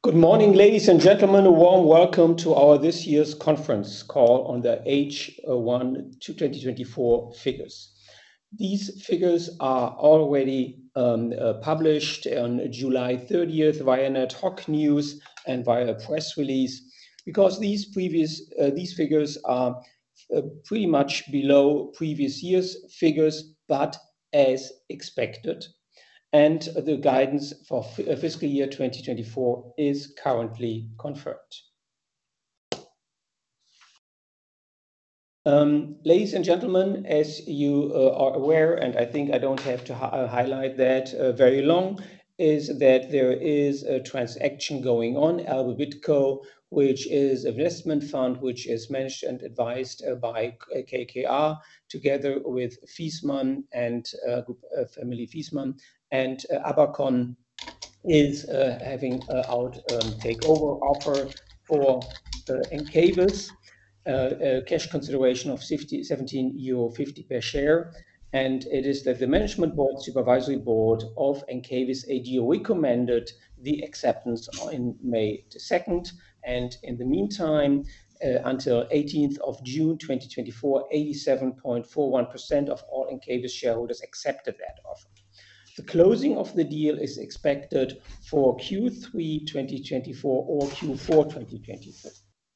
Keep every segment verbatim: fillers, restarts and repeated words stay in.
Good morning, ladies and gentlemen. A warm welcome to our this year's conference call on the H one twenty twenty-four figures. These figures are already um, uh, published on July thirtieth via ad hoc news and via a press release, because these previous uh, these figures are uh, pretty much below previous year's figures, but as expected. And the guidance for fiscal year twenty twenty-four is currently confirmed. Um, ladies and gentlemen, as you uh, are aware, and I think I don't have to hi highlight that uh, very long, is that there is a transaction going on, Albe Bitco, which is an investment fund which is managed and advised uh, by K K R together with Viessmann and uh, uh, family Viessmann, and uh, Abacon is uh, having uh, out um, takeover offer for uh, Encavis, uh, a cash consideration of seventeen euro fifty per share. And it is that the management board, supervisory board of Encavis A D recommended the acceptance on May the second. And in the meantime, uh, until eighteenth of June twenty twenty-four, eighty-seven point four one percent of all Encavis shareholders accepted that offer. The closing of the deal is expected for Q three twenty twenty-four or Q four twenty twenty-four.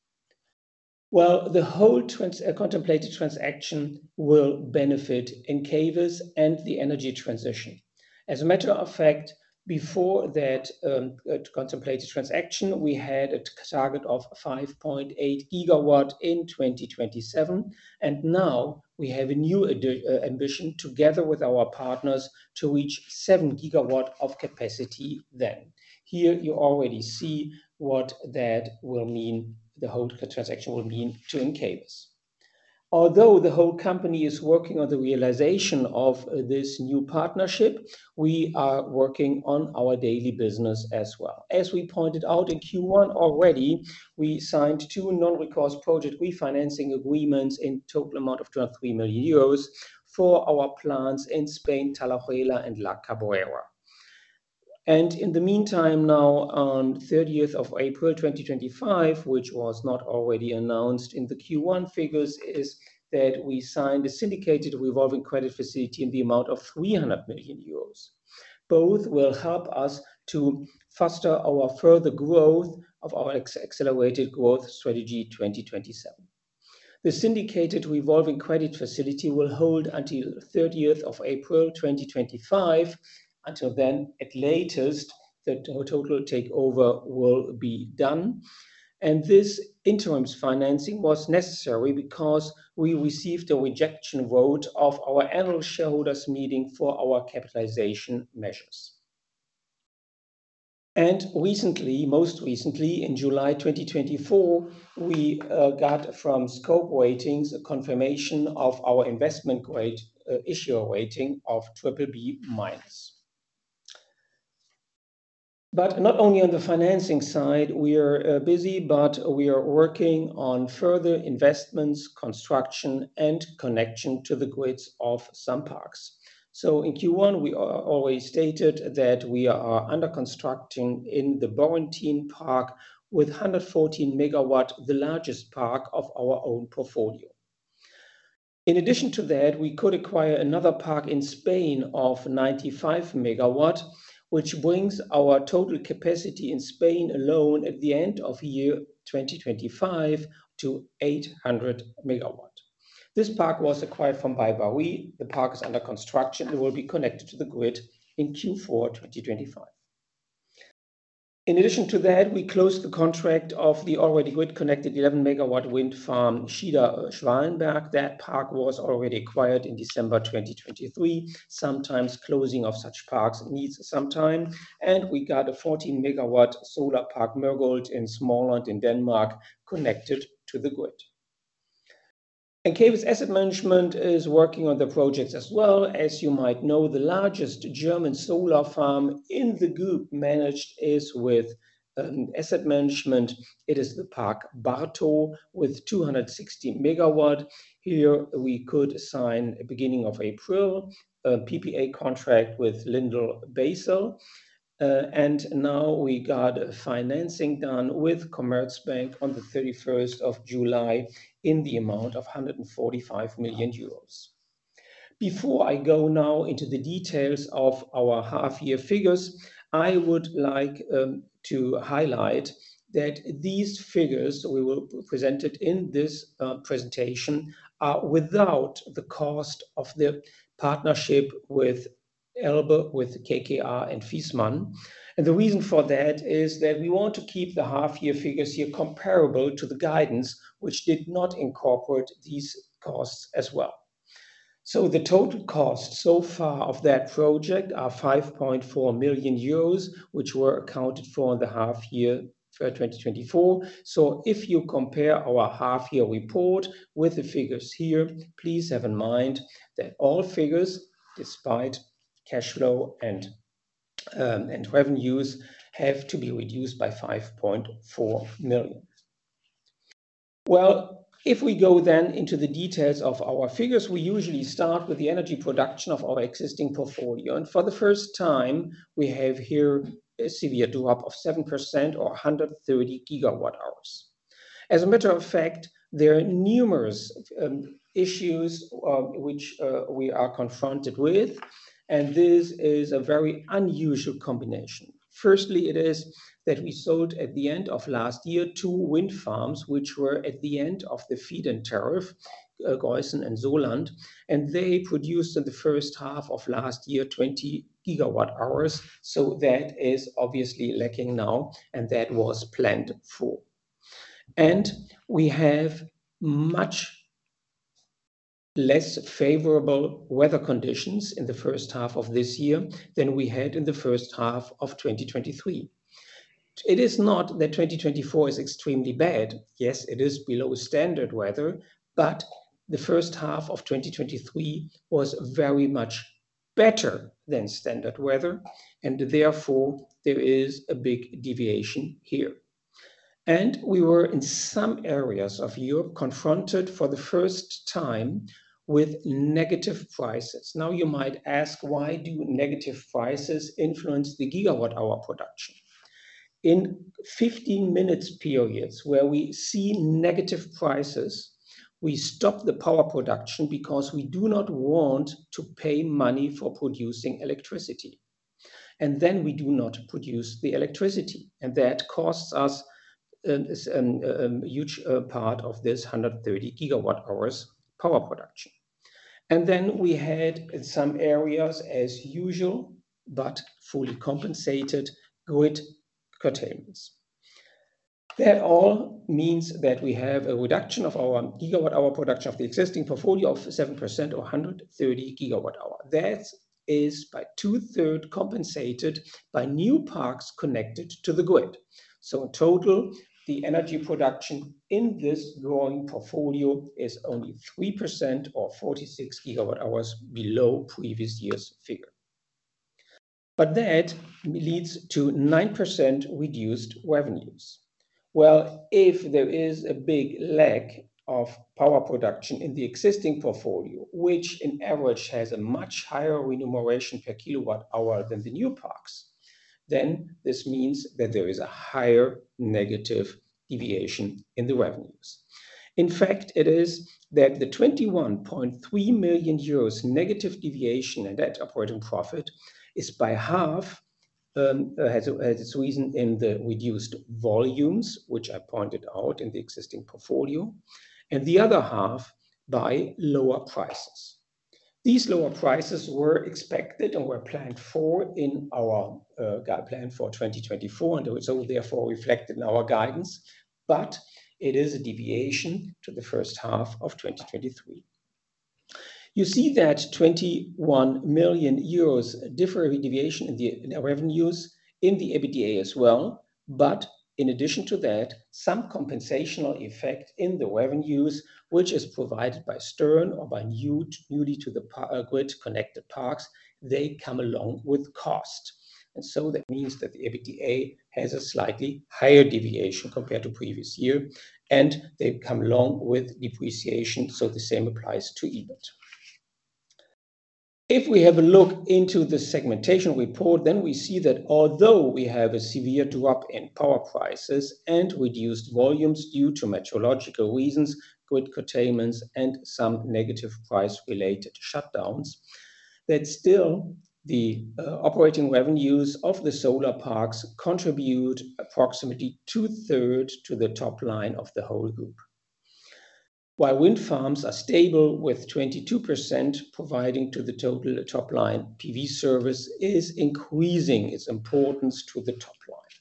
Well, the whole trans uh, contemplated transaction will benefit Encavis and the energy transition. As a matter of fact, before that um, uh, contemplated transaction, we had a target of five point eight gigawatt in twenty twenty-seven, and now we have a new uh, ambition together with our partners to reach seven gigawatt of capacity then. Here you already see what that will mean, the whole transaction will mean to Encavis. Although the whole company is working on the realization of uh, this new partnership, we are working on our daily business as well. As we pointed out in Q one already, we signed two non-recourse project refinancing agreements in total amount of two hundred three million euros for our plants in Spain, Talayuela and La Cabrera. And in the meantime, now on thirtieth of April twenty twenty-five, which was not already announced in the Q one figures, is that we signed a syndicated revolving credit facility in the amount of three hundred million euros. Both will help us to foster our further growth of our accelerated growth strategy twenty twenty-seven. The syndicated revolving credit facility will hold until thirtieth of April twenty twenty-five. Until then, at latest, the total takeover will be done. And this interim financing was necessary because we received a rejection vote of our annual shareholders meeting for our capitalization measures. And recently, most recently, in July twenty twenty-four, we uh, got from Scope Ratings a confirmation of our investment grade uh, issuer rating of triple B minus. But not only on the financing side, we are uh, busy, but we are working on further investments, construction, and connection to the grids of some parks. So in Q one, we already stated that we are under construction in the Borrentin Park with one hundred fourteen megawatt, the largest park of our own portfolio. In addition to that, we could acquire another park in Spain of ninety-five megawatt, which brings our total capacity in Spain alone at the end of year twenty twenty-five to eight hundred megawatt. This park was acquired from BayWa. The park is under construction and will be connected to the grid in Q four twenty twenty-five. In addition to that, we closed the contract of the already grid-connected eleven megawatt wind farm Schieder-Schwalenberg. That park was already acquired in December twenty twenty-three. Sometimes closing of such parks needs some time. And we got a fourteen megawatt solar park Mørgold in Småland in Denmark connected to the grid. Encavis Asset Management is working on the projects as well. As you might know, the largest German solar farm in the group managed is with um, asset management. It is the park Bartow with two hundred sixty megawatt. Here we could sign at the beginning of April a P P A contract with Lindell Basel. Uh, and now we got a financing done with Commerzbank on the thirty-first of July in the amount of one hundred forty-five million euros. Before I go now into the details of our half-year figures, I would like um, to highlight that these figures we will present it in this uh, presentation are without the cost of the partnership with Elbe, with K K R and Viessmann. And the reason for that is that we want to keep the half-year figures here comparable to the guidance, which did not incorporate these costs as well. So the total cost so far of that project are five point four million euros, which were accounted for in the half year for twenty twenty-four. So if you compare our half year report with the figures here, please have in mind that all figures, despite cash flow and, um, and revenues, have to be reduced by five point four million. Well, if we go then into the details of our figures, we usually start with the energy production of our existing portfolio. And for the first time, we have here a severe drop of seven percent or one hundred thirty gigawatt hours. As a matter of fact, there are numerous um, issues uh, which uh, we are confronted with, and this is a very unusual combination. Firstly, it is that we sold at the end of last year two wind farms, which were at the end of the feed-in tariff, uh, Geusen and Soland, and they produced in the first half of last year twenty gigawatt hours. So that is obviously lacking now, and that was planned for. And we have much less favorable weather conditions in the first half of this year than we had in the first half of twenty twenty-three. It is not that twenty twenty-four is extremely bad. Yes, it is below standard weather, but the first half of twenty twenty-three was very much better than standard weather, and therefore there is a big deviation here. And we were in some areas of Europe confronted for the first time with negative prices. Now you might ask, why do negative prices influence the gigawatt hour production? In fifteen minutes periods where we see negative prices, we stop the power production because we do not want to pay money for producing electricity. And then we do not produce the electricity. And that costs us um, is a um, um, huge uh, part of this one hundred thirty gigawatt hours power production. And then we had in some areas, as usual, but fully compensated, grid curtailments. That all means that we have a reduction of our gigawatt hour production of the existing portfolio of seven percent or one hundred thirty gigawatt hour. That is by two-thirds compensated by new parks connected to the grid. So in total, the energy production in this growing portfolio is only three percent or forty-six gigawatt hours below previous year's figure. But that leads to nine percent reduced revenues. Well, if there is a big lack of power production in the existing portfolio, which in average has a much higher remuneration per kilowatt hour than the new parks, then this means that there is a higher negative deviation in the revenues. In fact, it is that the twenty-one point three million euros negative deviation in net operating profit is by half um, has, has its reason in the reduced volumes, which I pointed out in the existing portfolio, and the other half by lower prices. These lower prices were expected and were planned for in our uh, plan for twenty twenty-four, and so therefore reflected in our guidance, but it is a deviation to the first half of twenty twenty-three. You see that twenty-one million euros different deviation in the, in the revenues in the EBITDA as well, but in addition to that, some compensational effect in the revenues, which is provided by Stern or by new, newly to the uh, grid connected parks, they come along with cost. And so that means that the EBITDA has a slightly higher deviation compared to previous year, and they come along with depreciation, so the same applies to E B I T. If we have a look into the segmentation report, then we see that although we have a severe drop in power prices and reduced volumes due to meteorological reasons, grid curtailments, and some negative price-related shutdowns, that still the uh, operating revenues of the solar parks contribute approximately two-thirds to the top line of the whole group. While wind farms are stable with twenty-two percent providing to the total top line, P V service is increasing its importance to the top line.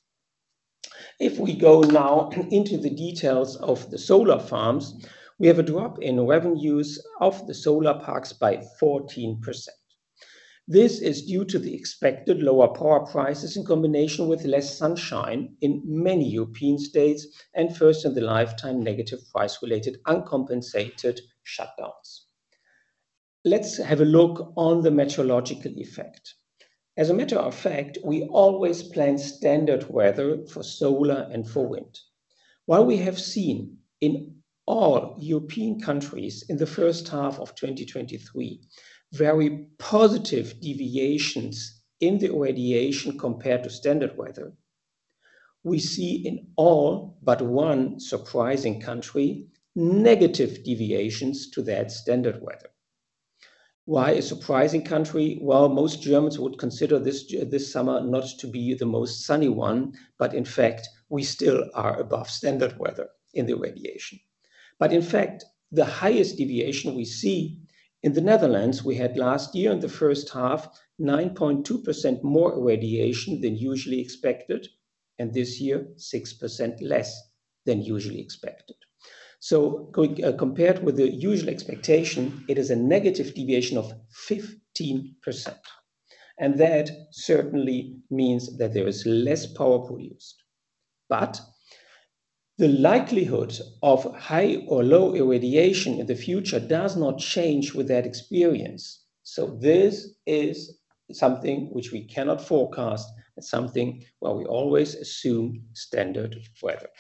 If we go now into the details of the solar farms, we have a drop in revenues of the solar parks by fourteen percent. This is due to the expected lower power prices in combination with less sunshine in many European states and first in the lifetime negative price-related uncompensated shutdowns. Let's have a look on the meteorological effect. As a matter of fact, we always plan standard weather for solar and for wind. While we have seen in all European countries in the first half of twenty twenty-three very positive deviations in the irradiation compared to standard weather, we see in all but one surprising country negative deviations to that standard weather. Why a surprising country? Well, most Germans would consider this, this summer not to be the most sunny one, but in fact, we still are above standard weather in the irradiation. But in fact, the highest deviation we see in the Netherlands, we had last year in the first half nine point two percent more irradiation than usually expected, and this year six percent less than usually expected. So uh, compared with the usual expectation, it is a negative deviation of fifteen percent. And that certainly means that there is less power produced. But the likelihood of high or low irradiation in the future does not change with that experience. So this is something which we cannot forecast, and something where we always assume standard weather.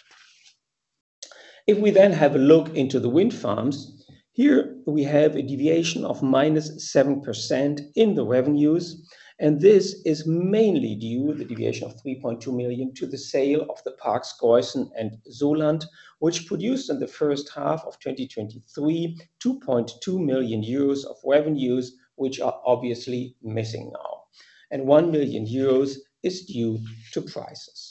If we then have a look into the wind farms, here we have a deviation of minus seven percent in the revenues. And this is mainly due, the deviation of three point two million, to the sale of the parks Geusen and Soland, which produced in the first half of twenty twenty-three two point two million euros of revenues, which are obviously missing now. And one million euros is due to prices.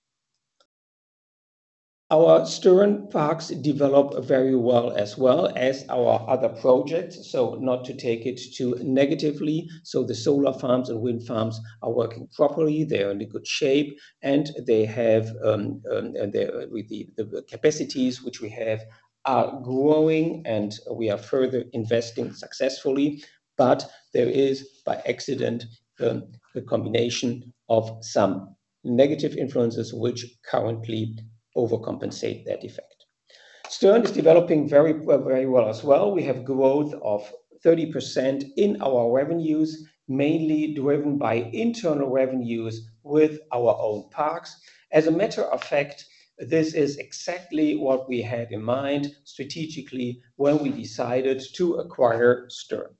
Our Stern parks develop very well as well as our other projects, so not to take it too negatively. So the solar farms and wind farms are working properly, they're in a good shape, and they have um, um, and with the, the capacities which we have are growing, and we are further investing successfully. But there is, by accident, um, a combination of some negative influences which currently overcompensate that effect. Stern is developing very, very well as well. We have growth of thirty percent in our revenues, mainly driven by internal revenues with our own parks. As a matter of fact, this is exactly what we had in mind strategically when we decided to acquire Stern.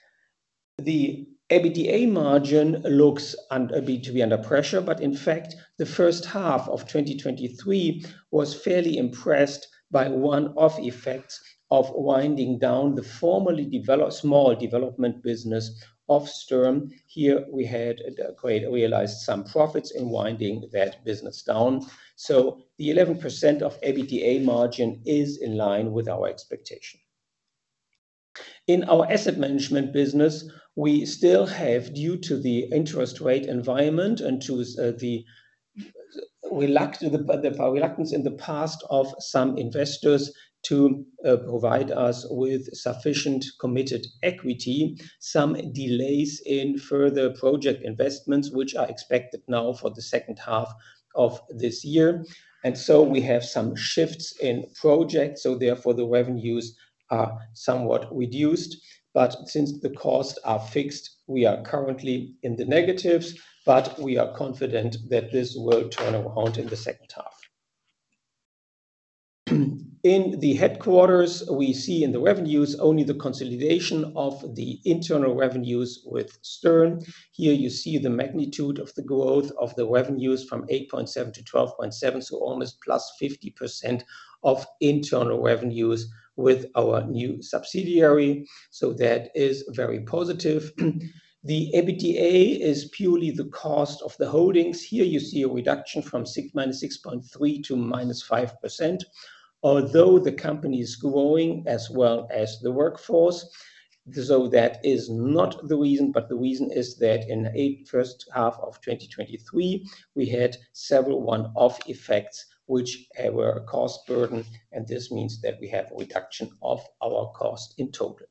The EBITDA margin looks under, to be under pressure, but in fact, the first half of twenty twenty-three was fairly impressed by one-off effects of winding down the formerly developed small development business of Stern. Here we had great, realized some profits in winding that business down. So the eleven percent of EBITDA margin is in line with our expectation. In our asset management business, we still have, due to the interest rate environment and to uh, the, reluct- the, the reluctance in the past of some investors to uh, provide us with sufficient committed equity, some delays in further project investments, which are expected now for the second half of this year. And so we have some shifts in projects, so therefore the revenues are somewhat reduced, but since the costs are fixed, we are currently in the negatives, but we are confident that this will turn around in the second half. In the headquarters, we see in the revenues only the consolidation of the internal revenues with Stern. Here you see the magnitude of the growth of the revenues from eight point seven to twelve point seven, so almost plus fifty percent of internal revenues with our new subsidiary. So that is very positive. The EBITDA is purely the cost of the holdings. Here you see a reduction from minus six point three to minus five percent. Although the company is growing as well as the workforce. So that is not the reason, but the reason is that in the first half of twenty twenty-three, we had several one-off effects which were a cost burden, and this means that we have a reduction of our cost in total.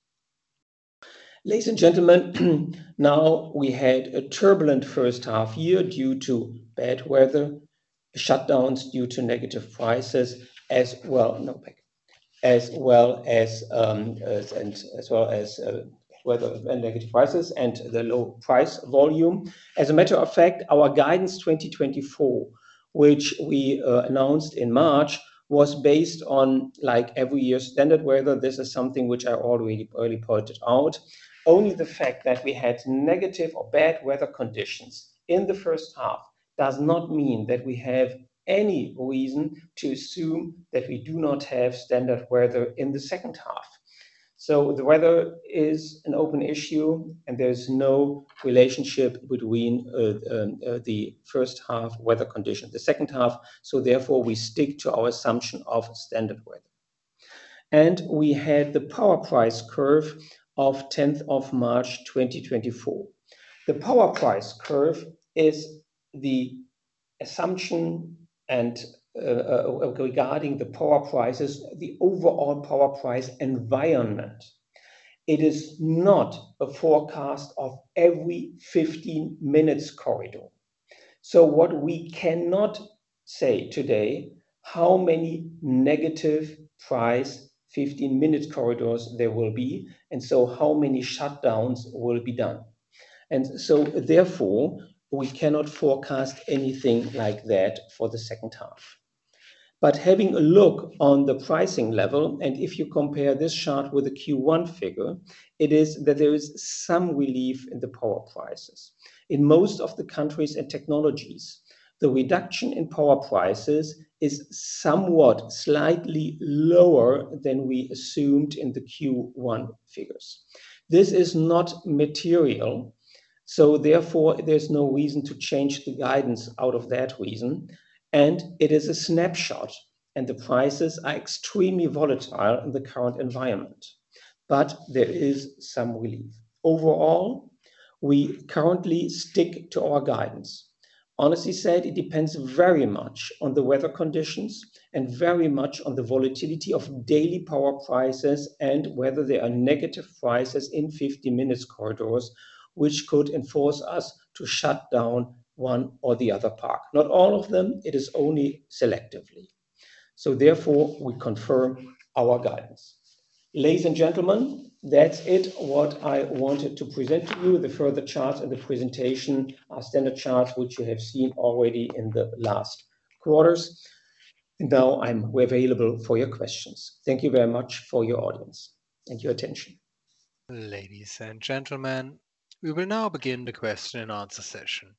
Ladies and gentlemen, now we had a turbulent first half year due to bad weather, shutdowns due to negative prices, as well, no, back, as well as um, as, and as well as uh, weather and negative prices and the low price volume. As a matter of fact, our guidance twenty twenty-four, which we uh, announced in March, was based on, like every year, standard weather. This is something which I already early pointed out. Only the fact that we had negative or bad weather conditions in the first half does not mean that we have any reason to assume that we do not have standard weather in the second half. So the weather is an open issue, and there's no relationship between uh, um, uh, the first half weather condition, the second half. So therefore, we stick to our assumption of standard weather. And we had the power price curve of tenth of March twenty twenty-four. The power price curve is the assumption and uh, uh, regarding the power prices, the overall power price environment. It is not a forecast of every fifteen minutes corridor. So what we cannot say today, how many negative price fifteen minute corridors there will be, and so how many shutdowns will be done. And so therefore, we cannot forecast anything like that for the second half. But having a look on the pricing level, and if you compare this chart with the Q one figure, it is that there is some relief in the power prices. In most of the countries and technologies, the reduction in power prices is somewhat slightly lower than we assumed in the Q one figures. This is not material. So therefore, there's no reason to change the guidance out of that reason. And it is a snapshot, and the prices are extremely volatile in the current environment. But there is some relief. Overall, we currently stick to our guidance. Honestly said, it depends very much on the weather conditions and very much on the volatility of daily power prices and whether there are negative prices in fifty minutes corridors, which could enforce us to shut down one or the other park. Not all of them, it is only selectively. So therefore, we confirm our guidance. Ladies and gentlemen, that's it, what I wanted to present to you. The further charts in the presentation are standard charts, which you have seen already in the last quarters. And now I'm available for your questions. Thank you very much for your audience and your attention. Ladies and gentlemen, we will now begin the question and answer session.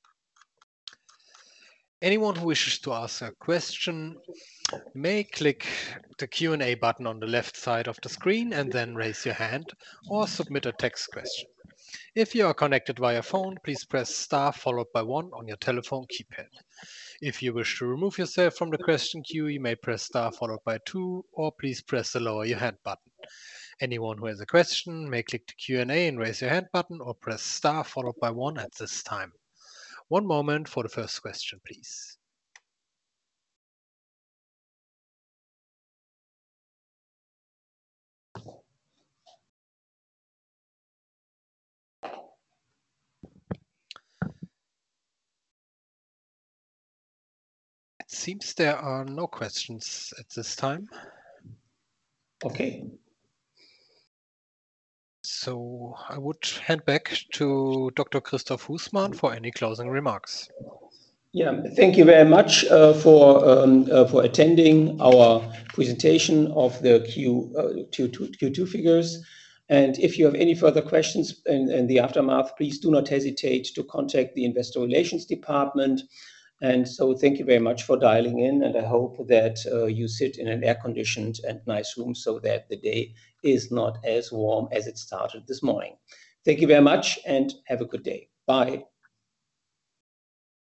Anyone who wishes to ask a question may click the Q and A button on the left side of the screen and then raise your hand or submit a text question. If you are connected via phone, please press star followed by one on your telephone keypad. If you wish to remove yourself from the question queue, you may press star followed by two, or please press the lower your hand button. Anyone who has a question may click the Q and A and raise your hand button or press star followed by one at this time. One moment for the first question, please. It seems there are no questions at this time. Okay. So I would hand back to Doctor Christoph Husmann for any closing remarks. Yeah, thank you very much uh, for um, uh, for attending our presentation of the Q, uh, Q two, Q two figures. And if you have any further questions in, in the aftermath, please do not hesitate to contact the Investor Relations Department. And so thank you very much for dialing in, and I hope that uh, you sit in an air-conditioned and nice room so that the day is not as warm as it started this morning. Thank you very much and have a good day. Bye.